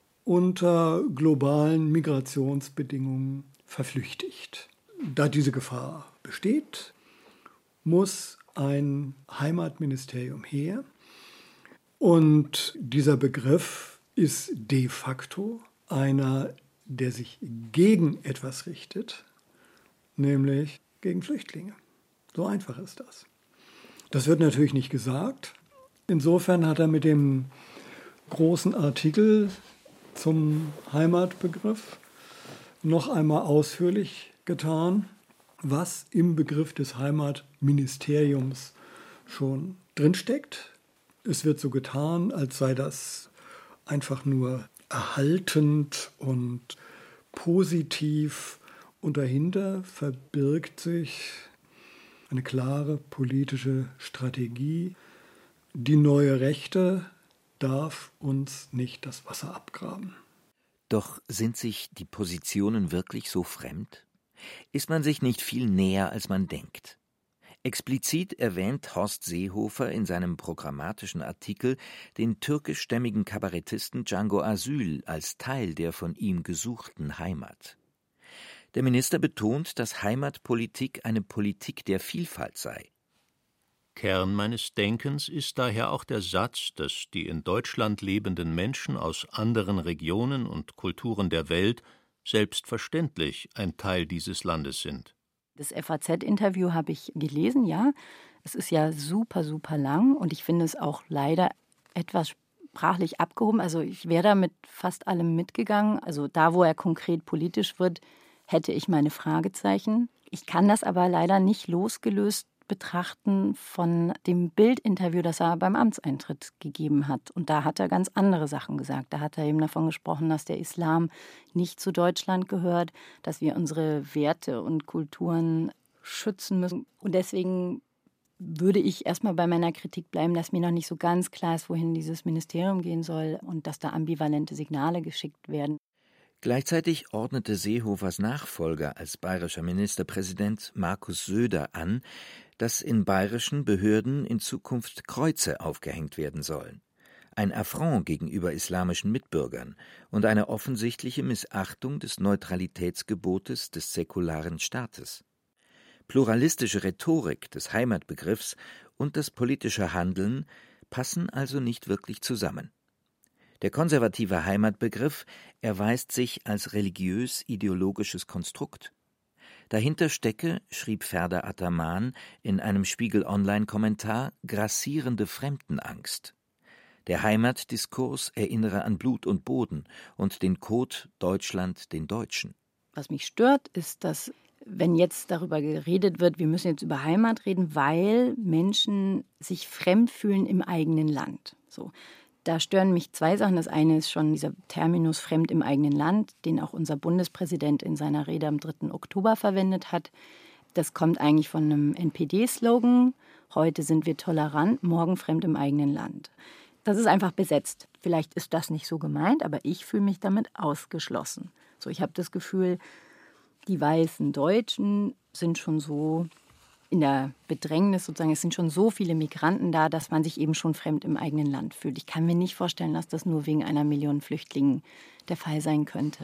unter globalen Migrationsbedingungen verflüchtigt. Da diese Gefahr besteht, muss ein Heimatministerium her. Und dieser Begriff ist de facto einer, der sich gegen etwas richtet, nämlich gegen Flüchtlinge. So einfach ist das. Das wird natürlich nicht gesagt. Insofern hat er mit dem großen Artikel zum Heimatbegriff noch einmal ausführlich getan, was im Begriff des Heimatministeriums schon drinsteckt. Es wird so getan, als sei das einfach nur erhaltend und positiv. Und dahinter verbirgt sich eine klare politische Strategie. Die neue Rechte darf uns nicht das Wasser abgraben. Doch sind sich die Positionen wirklich so fremd? Ist man sich nicht viel näher, als man denkt? Explizit erwähnt Horst Seehofer in seinem programmatischen Artikel den türkischstämmigen Kabarettisten Django Asyl als Teil der von ihm gesuchten Heimat. Der Minister betont, dass Heimatpolitik eine Politik der Vielfalt sei. Kern meines Denkens ist daher auch der Satz, dass die in Deutschland lebenden Menschen aus anderen Regionen und Kulturen der Welt selbstverständlich ein Teil dieses Landes sind. Das FAZ-Interview habe ich gelesen, ja. Es ist ja super, super lang und ich finde es auch leider etwas sprachlich abgehoben. Also ich wäre da mit fast allem mitgegangen. Also da, wo er konkret politisch wird, hätte ich meine Fragezeichen. Ich kann das aber leider nicht losgelöst betrachten von dem Bild-Interview, das er beim Amtseintritt gegeben hat. Und da hat er ganz andere Sachen gesagt. Da hat er eben davon gesprochen, dass der Islam nicht zu Deutschland gehört, dass wir unsere Werte und Kulturen schützen müssen. Und deswegen würde ich erstmal bei meiner Kritik bleiben, dass mir noch nicht so ganz klar ist, wohin dieses Ministerium gehen soll und dass da ambivalente Signale geschickt werden. Gleichzeitig ordnete Seehofers Nachfolger als bayerischer Ministerpräsident Markus Söder an, dass in bayerischen Behörden in Zukunft Kreuze aufgehängt werden sollen. Ein Affront gegenüber islamischen Mitbürgern und eine offensichtliche Missachtung des Neutralitätsgebotes des säkularen Staates. Pluralistische Rhetorik des Heimatbegriffs und das politische Handeln passen also nicht wirklich zusammen. Der konservative Heimatbegriff erweist sich als religiös-ideologisches Konstrukt. Dahinter stecke, schrieb Ferda Ataman in einem Spiegel-Online-Kommentar, grassierende Fremdenangst. Der Heimatdiskurs erinnere an Blut und Boden und den Code Deutschland den Deutschen. Was mich stört, ist, dass, wenn jetzt darüber geredet wird, wir müssen jetzt über Heimat reden, weil Menschen sich fremd fühlen im eigenen Land. So. Da stören mich zwei Sachen. Das eine ist schon dieser Terminus fremd im eigenen Land, den auch unser Bundespräsident in seiner Rede am 3. Oktober verwendet hat. Das kommt eigentlich von einem NPD-Slogan. Heute sind wir tolerant, morgen fremd im eigenen Land. Das ist einfach besetzt. Vielleicht ist das nicht so gemeint, aber ich fühle mich damit ausgeschlossen. So, ich habe das Gefühl, die weißen Deutschen sind schon so in der Bedrängnis sozusagen, es sind schon so viele Migranten da, dass man sich eben schon fremd im eigenen Land fühlt. Ich kann mir nicht vorstellen, dass das nur wegen 1 Million Flüchtlingen der Fall sein könnte.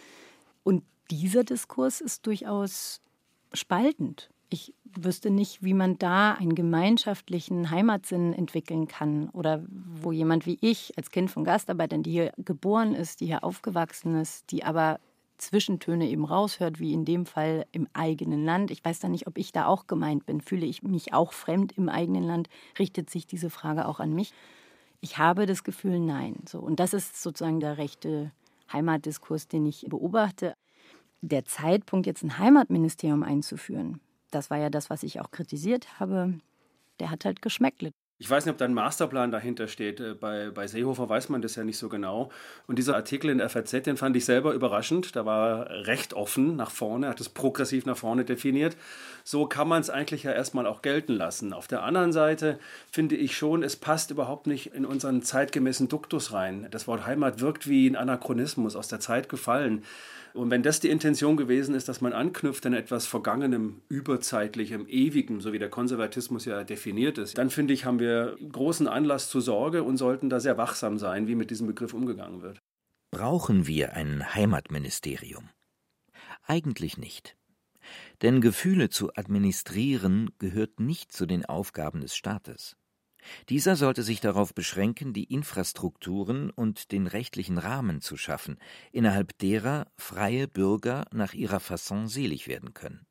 Und dieser Diskurs ist durchaus spaltend. Ich wüsste nicht, wie man da einen gemeinschaftlichen Heimatsinn entwickeln kann oder wo jemand wie ich als Kind von Gastarbeitern, die hier geboren ist, die hier aufgewachsen ist, die aber Zwischentöne eben raushört, wie in dem Fall im eigenen Land. Ich weiß da nicht, ob ich da auch gemeint bin. Fühle ich mich auch fremd im eigenen Land? Richtet sich diese Frage auch an mich? Ich habe das Gefühl, nein. So, und das ist sozusagen der rechte Heimatdiskurs, den ich beobachte. Der Zeitpunkt, jetzt ein Heimatministerium einzuführen, das war ja das, was ich auch kritisiert habe, der hat halt geschmäckle. Ich weiß nicht, ob da ein Masterplan dahinter steht. Bei Seehofer weiß man das ja nicht so genau. Und dieser Artikel in der FAZ, den fand ich selber überraschend. Da war er recht offen nach vorne, hat es progressiv nach vorne definiert. So kann man es eigentlich ja erstmal auch gelten lassen. Auf der anderen Seite finde ich schon, es passt überhaupt nicht in unseren zeitgemäßen Duktus rein. Das Wort Heimat wirkt wie ein Anachronismus, aus der Zeit gefallen. Und wenn das die Intention gewesen ist, dass man anknüpft an etwas Vergangenem, Überzeitlichem, Ewigem, so wie der Konservatismus ja definiert ist, dann finde ich, haben wir großen Anlass zur Sorge und sollten da sehr wachsam sein, wie mit diesem Begriff umgegangen wird. Brauchen wir ein Heimatministerium? Eigentlich nicht. Denn Gefühle zu administrieren gehört nicht zu den Aufgaben des Staates. Dieser sollte sich darauf beschränken, die Infrastrukturen und den rechtlichen Rahmen zu schaffen, innerhalb derer freie Bürger nach ihrer Fasson selig werden können.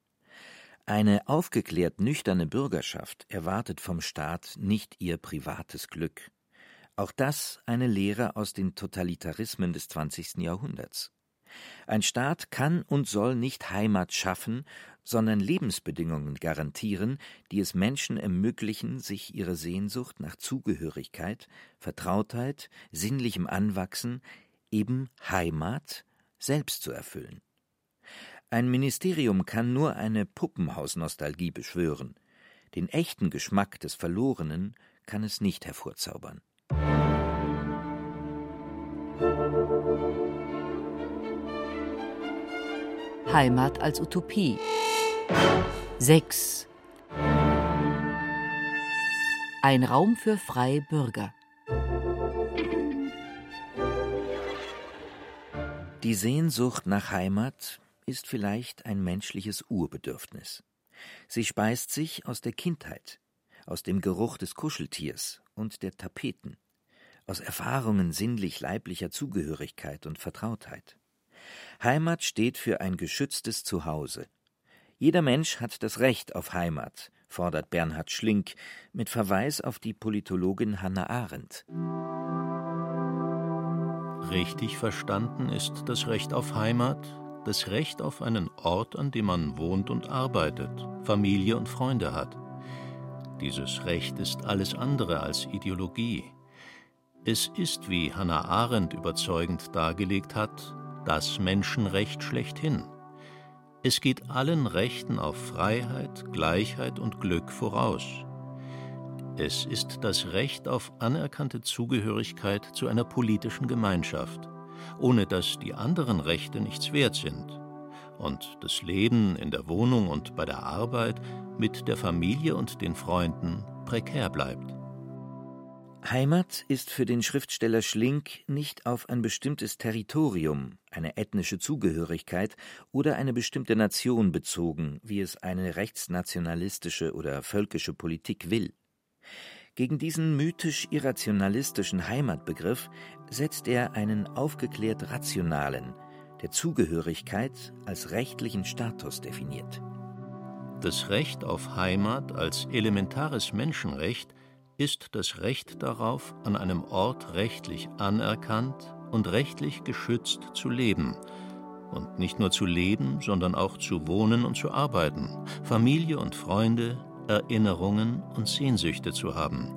Eine aufgeklärt nüchterne Bürgerschaft erwartet vom Staat nicht ihr privates Glück. Auch das eine Lehre aus den Totalitarismen des 20. Jahrhunderts. Ein Staat kann und soll nicht Heimat schaffen, sondern Lebensbedingungen garantieren, die es Menschen ermöglichen, sich ihre Sehnsucht nach Zugehörigkeit, Vertrautheit, sinnlichem Anwachsen, eben Heimat, selbst zu erfüllen. Ein Ministerium kann nur eine Puppenhausnostalgie beschwören. Den echten Geschmack des Verlorenen kann es nicht hervorzaubern. Heimat als Utopie. 6. Ein Raum für freie Bürger. Die Sehnsucht nach Heimat ist vielleicht ein menschliches Urbedürfnis. Sie speist sich aus der Kindheit, aus dem Geruch des Kuscheltiers und der Tapeten, aus Erfahrungen sinnlich-leiblicher Zugehörigkeit und Vertrautheit. Heimat steht für ein geschütztes Zuhause. Jeder Mensch hat das Recht auf Heimat, fordert Bernhard Schlink mit Verweis auf die Politologin Hannah Arendt. Richtig verstanden ist das Recht auf Heimat das Recht auf einen Ort, an dem man wohnt und arbeitet, Familie und Freunde hat. Dieses Recht ist alles andere als Ideologie. Es ist, wie Hannah Arendt überzeugend dargelegt hat, das Menschenrecht schlechthin. Es geht allen Rechten auf Freiheit, Gleichheit und Glück voraus. Es ist das Recht auf anerkannte Zugehörigkeit zu einer politischen Gemeinschaft, ohne dass die anderen Rechte nichts wert sind und das Leben in der Wohnung und bei der Arbeit mit der Familie und den Freunden prekär bleibt. Heimat ist für den Schriftsteller Schlink nicht auf ein bestimmtes Territorium, eine ethnische Zugehörigkeit oder eine bestimmte Nation bezogen, wie es eine rechtsnationalistische oder völkische Politik will. Gegen diesen mythisch-irrationalistischen Heimatbegriff setzt er einen aufgeklärt rationalen, der Zugehörigkeit als rechtlichen Status definiert. Das Recht auf Heimat als elementares Menschenrecht ist das Recht darauf, an einem Ort rechtlich anerkannt und rechtlich geschützt zu leben. Und nicht nur zu leben, sondern auch zu wohnen und zu arbeiten, Familie und Freunde, Erinnerungen und Sehnsüchte zu haben.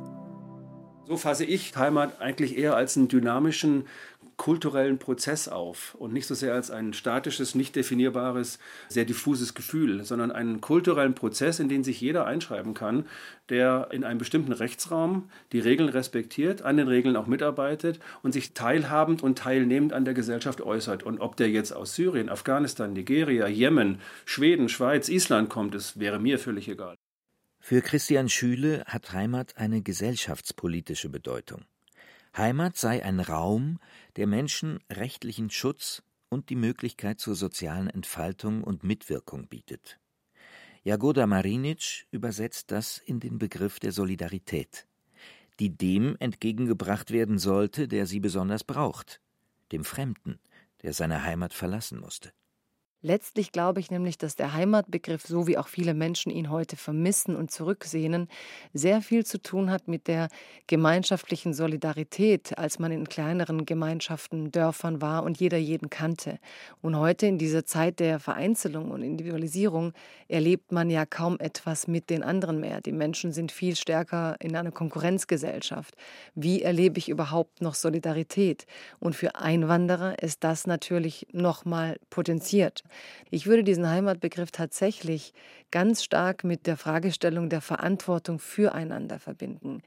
So fasse ich Heimat eigentlich eher als einen dynamischen, kulturellen Prozess auf und nicht so sehr als ein statisches, nicht definierbares, sehr diffuses Gefühl, sondern einen kulturellen Prozess, in den sich jeder einschreiben kann, der in einem bestimmten Rechtsraum die Regeln respektiert, an den Regeln auch mitarbeitet und sich teilhabend und teilnehmend an der Gesellschaft äußert. Und ob der jetzt aus Syrien, Afghanistan, Nigeria, Jemen, Schweden, Schweiz, Island kommt, das wäre mir völlig egal. Für Christian Schüle hat Heimat eine gesellschaftspolitische Bedeutung. Heimat sei ein Raum, der Menschen rechtlichen Schutz und die Möglichkeit zur sozialen Entfaltung und Mitwirkung bietet. Jagoda Marinic übersetzt das in den Begriff der Solidarität, die dem entgegengebracht werden sollte, der sie besonders braucht, dem Fremden, der seine Heimat verlassen musste. Letztlich glaube ich nämlich, dass der Heimatbegriff, so wie auch viele Menschen ihn heute vermissen und zurücksehnen, sehr viel zu tun hat mit der gemeinschaftlichen Solidarität, als man in kleineren Gemeinschaften, Dörfern war und jeder jeden kannte. Und heute in dieser Zeit der Vereinzelung und Individualisierung erlebt man ja kaum etwas mit den anderen mehr. Die Menschen sind viel stärker in einer Konkurrenzgesellschaft. Wie erlebe ich überhaupt noch Solidarität? Und für Einwanderer ist das natürlich noch mal potenziert. Ich würde diesen Heimatbegriff tatsächlich ganz stark mit der Fragestellung der Verantwortung füreinander verbinden.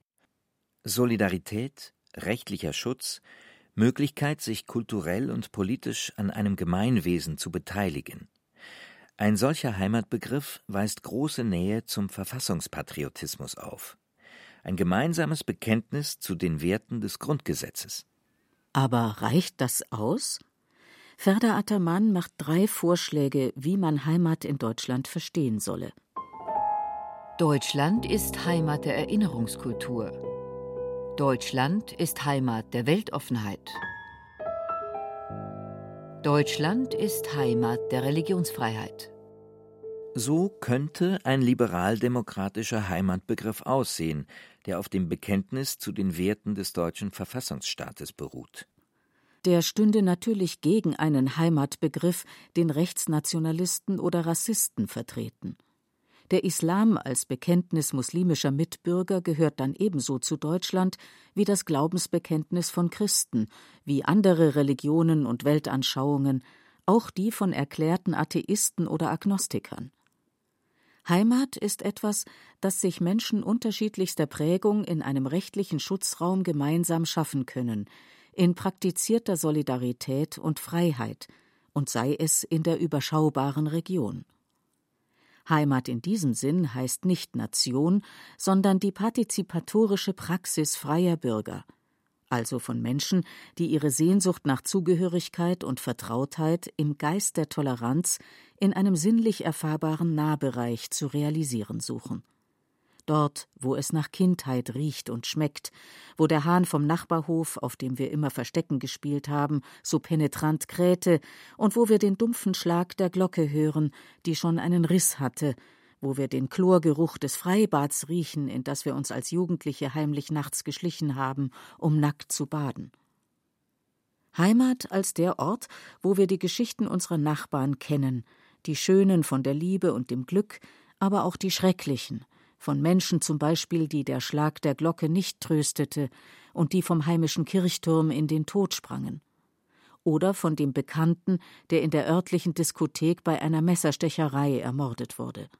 Solidarität, rechtlicher Schutz, Möglichkeit, sich kulturell und politisch an einem Gemeinwesen zu beteiligen. Ein solcher Heimatbegriff weist große Nähe zum Verfassungspatriotismus auf. Ein gemeinsames Bekenntnis zu den Werten des Grundgesetzes. Aber reicht das aus? Ferda Ataman macht 3 Vorschläge, wie man Heimat in Deutschland verstehen solle. Deutschland ist Heimat der Erinnerungskultur. Deutschland ist Heimat der Weltoffenheit. Deutschland ist Heimat der Religionsfreiheit. So könnte ein liberal-demokratischer Heimatbegriff aussehen, der auf dem Bekenntnis zu den Werten des deutschen Verfassungsstaates beruht. Der stünde natürlich gegen einen Heimatbegriff, den Rechtsnationalisten oder Rassisten vertreten. Der Islam als Bekenntnis muslimischer Mitbürger gehört dann ebenso zu Deutschland wie das Glaubensbekenntnis von Christen, wie andere Religionen und Weltanschauungen, auch die von erklärten Atheisten oder Agnostikern. Heimat ist etwas, das sich Menschen unterschiedlichster Prägung in einem rechtlichen Schutzraum gemeinsam schaffen können, in praktizierter Solidarität und Freiheit, und sei es in der überschaubaren Region. Heimat in diesem Sinn heißt nicht Nation, sondern die partizipatorische Praxis freier Bürger, also von Menschen, die ihre Sehnsucht nach Zugehörigkeit und Vertrautheit im Geist der Toleranz in einem sinnlich erfahrbaren Nahbereich zu realisieren suchen. Dort, wo es nach Kindheit riecht und schmeckt, wo der Hahn vom Nachbarhof, auf dem wir immer Verstecken gespielt haben, so penetrant krähte und wo wir den dumpfen Schlag der Glocke hören, die schon einen Riss hatte, wo wir den Chlorgeruch des Freibads riechen, in das wir uns als Jugendliche heimlich nachts geschlichen haben, um nackt zu baden. Heimat als der Ort, wo wir die Geschichten unserer Nachbarn kennen, die schönen von der Liebe und dem Glück, aber auch die schrecklichen, von Menschen zum Beispiel, die der Schlag der Glocke nicht tröstete und die vom heimischen Kirchturm in den Tod sprangen. Oder von dem Bekannten, der in der örtlichen Diskothek bei einer Messerstecherei ermordet wurde.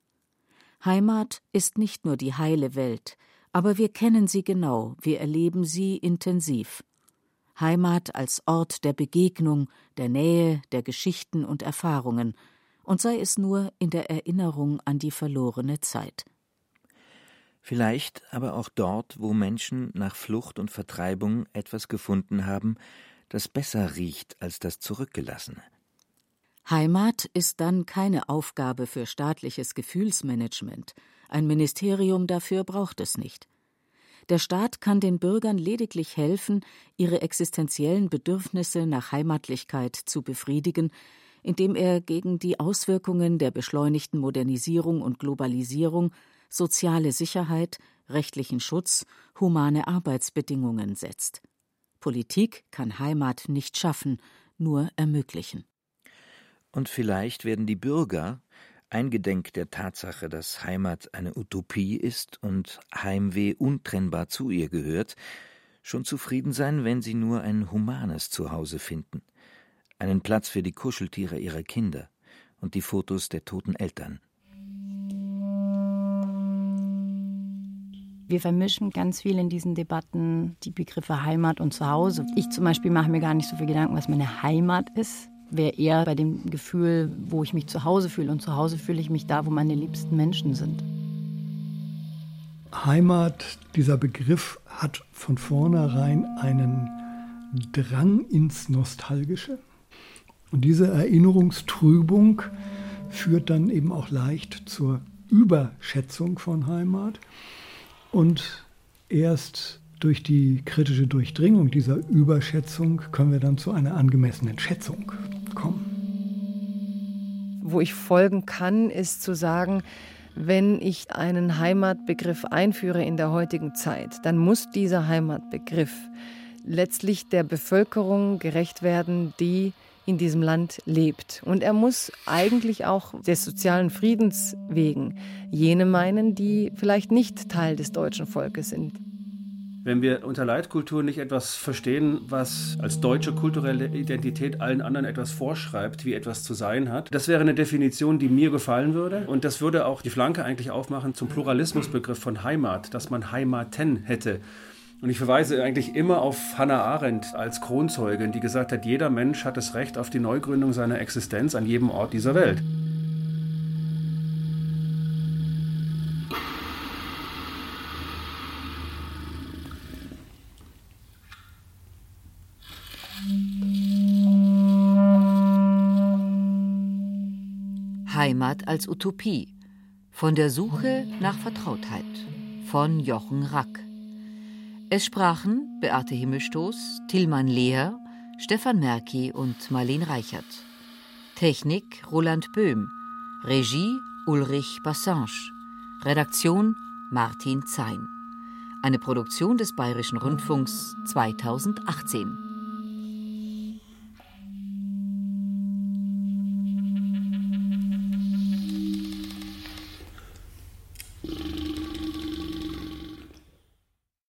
Heimat ist nicht nur die heile Welt, aber wir kennen sie genau, wir erleben sie intensiv. Heimat als Ort der Begegnung, der Nähe, der Geschichten und Erfahrungen, und sei es nur in der Erinnerung an die verlorene Zeit. Vielleicht aber auch dort, wo Menschen nach Flucht und Vertreibung etwas gefunden haben, das besser riecht als das Zurückgelassene. Heimat ist dann keine Aufgabe für staatliches Gefühlsmanagement. Ein Ministerium dafür braucht es nicht. Der Staat kann den Bürgern lediglich helfen, ihre existenziellen Bedürfnisse nach Heimatlichkeit zu befriedigen, indem er gegen die Auswirkungen der beschleunigten Modernisierung und Globalisierung soziale Sicherheit, rechtlichen Schutz, humane Arbeitsbedingungen setzt. Politik kann Heimat nicht schaffen, nur ermöglichen. Und vielleicht werden die Bürger, eingedenk der Tatsache, dass Heimat eine Utopie ist und Heimweh untrennbar zu ihr gehört, schon zufrieden sein, wenn sie nur ein humanes Zuhause finden, einen Platz für die Kuscheltiere ihrer Kinder und die Fotos der toten Eltern. Wir vermischen ganz viel in diesen Debatten die Begriffe Heimat und Zuhause. Ich zum Beispiel mache mir gar nicht so viel Gedanken, was meine Heimat ist. Wäre eher bei dem Gefühl, wo ich mich zu Hause fühle. Und zu Hause fühle ich mich da, wo meine liebsten Menschen sind. Heimat, dieser Begriff, hat von vornherein einen Drang ins Nostalgische. Und diese Erinnerungstrübung führt dann eben auch leicht zur Überschätzung von Heimat. Und erst durch die kritische Durchdringung dieser Überschätzung können wir dann zu einer angemessenen Schätzung kommen. Wo ich folgen kann, ist zu sagen, wenn ich einen Heimatbegriff einführe in der heutigen Zeit, dann muss dieser Heimatbegriff letztlich der Bevölkerung gerecht werden, die in diesem Land lebt. Und er muss eigentlich auch des sozialen Friedens wegen jene meinen, die vielleicht nicht Teil des deutschen Volkes sind. Wenn wir unter Leitkultur nicht etwas verstehen, was als deutsche kulturelle Identität allen anderen etwas vorschreibt, wie etwas zu sein hat, das wäre eine Definition, die mir gefallen würde. Und das würde auch die Flanke eigentlich aufmachen zum Pluralismusbegriff von Heimat, dass man Heimaten hätte. Und ich verweise eigentlich immer auf Hannah Arendt als Kronzeugin, die gesagt hat, jeder Mensch hat das Recht auf die Neugründung seiner Existenz an jedem Ort dieser Welt. Heimat als Utopie. Von der Suche nach Vertrautheit. Von Jochen Rack. Es sprachen Beate Himmelstoß, Tilman Leher, Stefan Merki und Marleen Reichert. Technik Roland Böhm. Regie Ulrich Bassange. Redaktion Martin Zein. Eine Produktion des Bayerischen Rundfunks 2018.